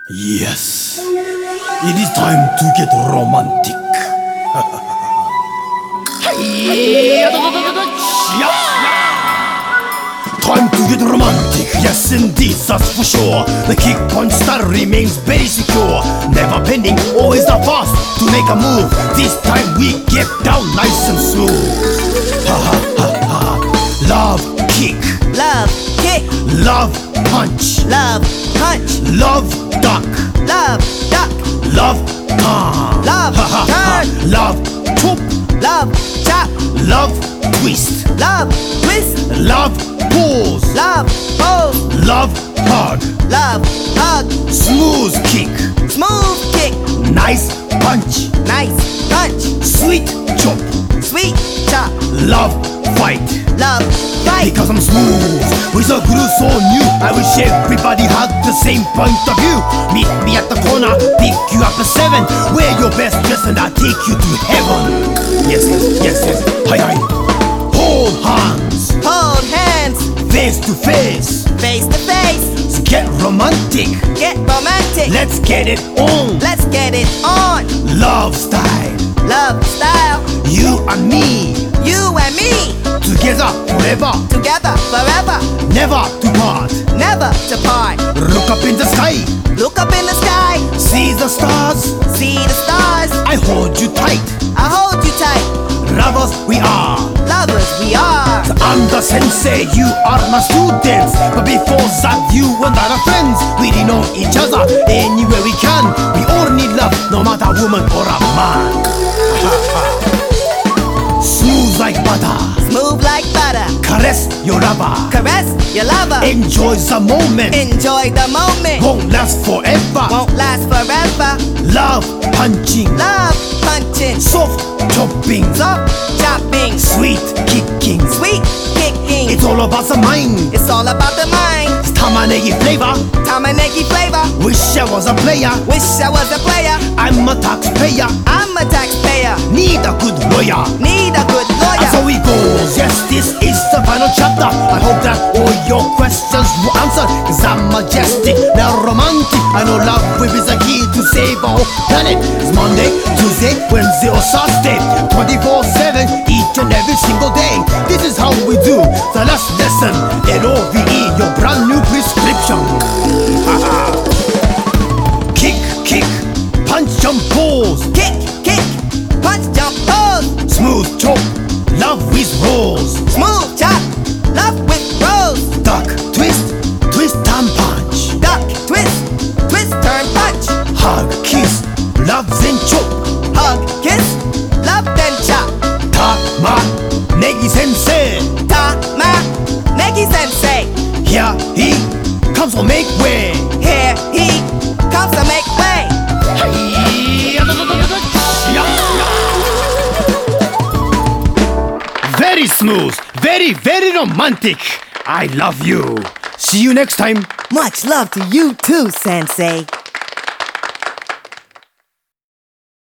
Yes, it is time to get romantic. Time to get romantic, yes indeed, that's for sure. The kick punch style remains very secure. Never bending, always the fast to make a move. This time we get down nice and smooth. Ha ha ha ha. Love kick, love kick, love punch, love punch, love duck, love duck, love turn, love ha ha ha. turn, Love chop, love chop, love twist, love twist, love pose, love pose, love hug, love hug, smooth kick, smooth kick, nice punch, nice punch, sweet chop, sweet chop, love fight. love fight. Because I'm smooth with a groove so new, I wish everybody had the same point of view. Meet me at the corner, pick you up at 7. Wear your best dress and I'll take you to heaven. Yes, yes, yes, yes. Hi, hi. Hold hands, Hold hands, face to face. face to face, Get romantic, get romantic. let's get it on. Let's get it on. Love style, Love style, you and me, you and me, together forever, together forever, never to part. never to part. Look up in the sky, Look up in the sky, see the stars. see the stars. I hold you tight, I hold you tight, lovers we are. lovers we are. I'm the sensei, you are my students. But before that, you and I are friends. We know each other anywhere we can. We all need love, no matter woman or a man. Smooth like butter, Smooth like butter, caress your lover. caress your lover. Enjoy the moment, Enjoy the moment, won't last forever. won't last forever. Love punching, Love punching, soft chopping, soft chopping, sweet kicking. sweet kicking. It's all about the mind, It's all about the mind. it's tamanegi flavor. Tamanegi flavor. Wish I was a player, Wish I was a player. I'm a taxpayer. I'm a taxpayer. Need a good lawyer. Need a good And lawyer. so it goes, yes, this is the final chapter. I hope that all your questions were answered. Cause I'm majestic, now romantic. I know love will be the key to save our whole planet. It's Monday, Tuesday, Wednesday or Saturday, 24/7, each and every single day. This is how we do the last lesson. LOVE, your brand new prescription. Kick, kick, punch, jump, pose. Kick, kick, punch, jump, pose. Smooth chop, love with rolls. Smooth chop, love with rose. Duck, twist, twist and punch. Duck, twist, twist, turn, punch. Hug, kiss, love then chop. Hug, kiss, love, then chop. Tama, negi sensei. Ta-ma, Negi sensei. Here he comes to make way. Here he comes to make way. Very smooth, very, very romantic. I love you. See you next time. Much love to you too, sensei.